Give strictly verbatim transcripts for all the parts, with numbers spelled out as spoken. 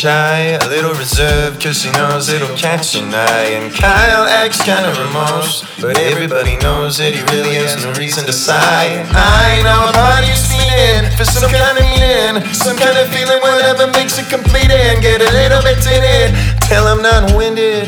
shy, a little reserved, cause she knows it'll catch an eye. And Kyle acts kind of remorse, but everybody knows that he really has no reason to sigh. I know a party's feeling for some kind of meaning, some kind of feeling, whatever makes it complete. And get a little bit in it till I'm not winded.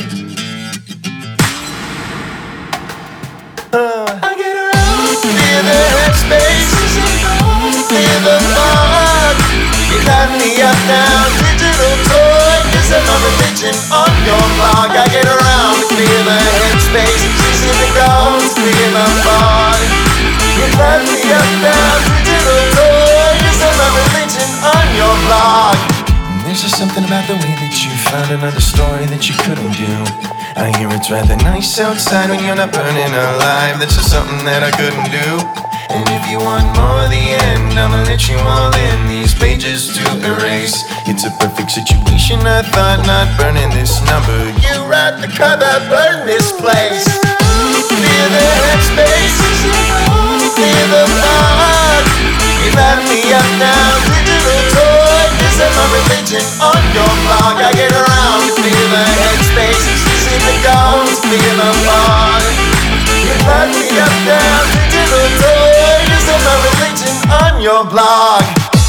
uh, I get around, feel the headspace, feel the fog. You got me up now, digital toy. Is it my religion on your blog? I get around, feel the headspace, see the ground, feel the fog. You got me up now, digital toy. Is it my religion on your blog? There's just something about the way that you found another story that you couldn't do. I hear it's rather nice outside when you're not burning alive. That's just something that I couldn't do. And if you want more of the end, I'ma let you all in. These pages to erase. It's a perfect situation, I thought, not burning this number. You write the cover, burn this place. Feel the headspace, feel the fog. You light me up now, digital toy. Is that my religion on your blog? I get around, feel the headspace, see the goals, feel the fog. You light me up now, digital toy. Is that my religion on your blog?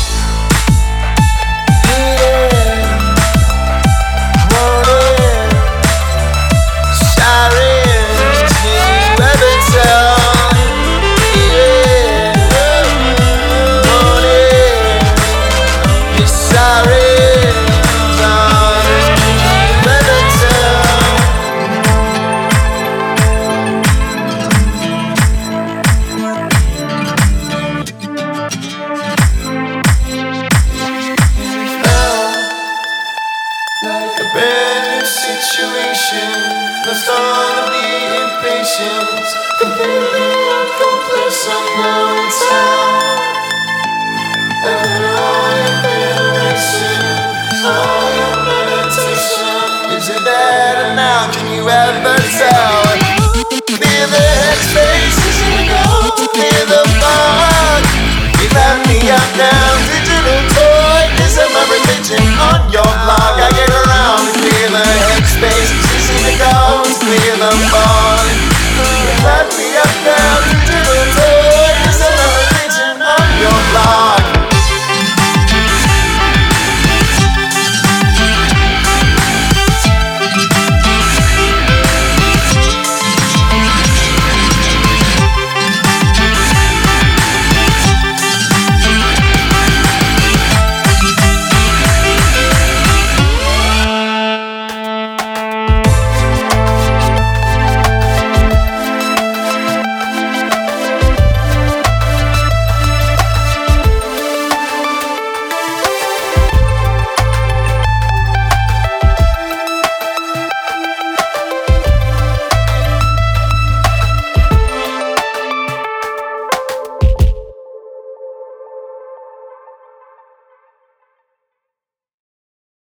Lost all of the impatience, completely uncomplacent now in town. And all your veneration, all your meditation, is it better now? Can you ever tell? Feel the headspace, feel the fog. You light me up now, digital toy. Is it my religion on your